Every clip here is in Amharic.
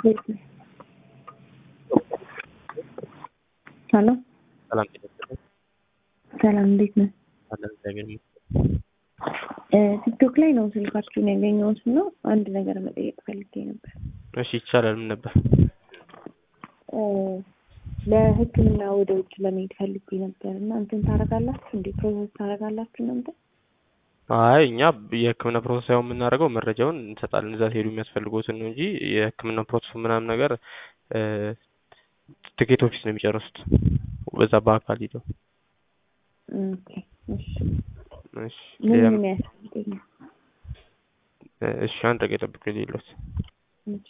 ሄሎ ሰላም ሰላም፣ እንዴት ነህ? አለን እግዚአብሔር ይመስገን። ቲክቶክ ላይ ነው ስልካችሁን ያገኘሁት እና አንድ ነገር መጠየቅ ፈልጌ ነበር። እሺ ይቻላል። ምን ነበር? ለሕክምና ወደ ውጭ ለመሄድ ፈልጌ ነበር እና እንትን ታደርጋላችሁ እንዴ? ፕሮሰስ ታደርጋላችሁ እናንተ? አይ እኛ የህክምና ፕሮሰስ ሳይሆን የምናደርገው መረጃውን እንሰጣለን። እዛ ሲሄዱ የሚያስፈልጉትን ነው እንጂ የህክምና ፕሮሰሱ ምናምን ነገር ትኬት ኦፊስ ነው የሚጨርሱት። በዛ በአካል ሄደው። ኦኬ እሺ። እሺ ምን ያስፈልገኛል? እሺ አንድ ደቂቃ ጠብቁኝ ልይሎት። እሺ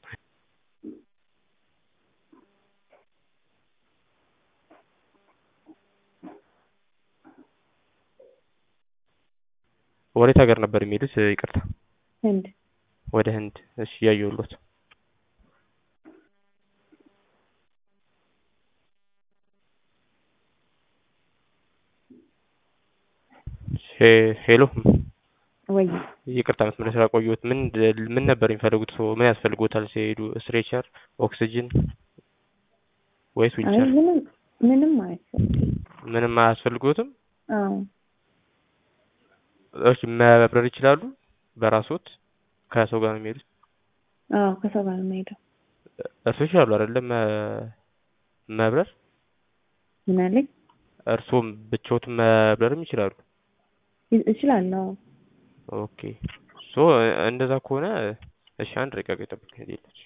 ወዴት ሀገር ነበር የሚሄዱት? ይቅርታ። ህንድ። ወደ ህንድ። እሺ ያየሁሎት። ሄሎ ወይ ይቅርታ መስመር ስላቆየሁት። ምን ነበር የሚፈልጉት? ሰው ምን ያስፈልጎታል ሲሄዱ? ስትሬቸር፣ ኦክሲጅን ወይስ አይ ዊልቸር? ምንም አያስፈልግም። ምንም አያስፈልጎትም? አዎ እሺ መብረር ይችላሉ በራስዎት? ከሰው ጋር ነው የሚሄዱት? አዎ ከሰው ጋር ነው የምሄደው። እርስዎ ይችላሉ አይደለም መብረር? ምን አለኝ? እርስዎም ብቻዎትን መብረርም ይችላሉ? እችላለሁ። ኦኬ ሶ እንደዛ ከሆነ እሺ አንድ ደቂቃ ይጠብቁኝ ልይሎት።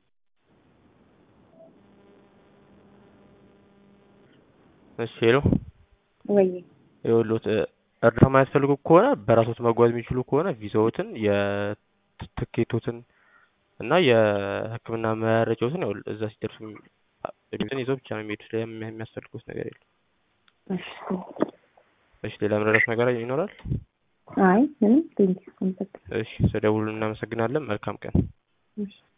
እሺ ሄሎ ወይ ይኸውልዎት እርዳታ የማያስፈልገው ከሆነ በራስዎት መጓዝ የሚችሉ ከሆነ ቪዛዎትን የትኬቶትን እና የሕክምና መረጃዎትን ያው እዛ ሲደርሱ ይዘው ብቻ ነው የሚሄዱት። የሚያስፈልጉት ነገር የለም። እሺ እሺ ሌላ ምረዳት ነገር ይኖራል? አይ ምንም። ቴንኪው። እሺ ስለደውሉ እናመሰግናለን። መልካም ቀን። እሺ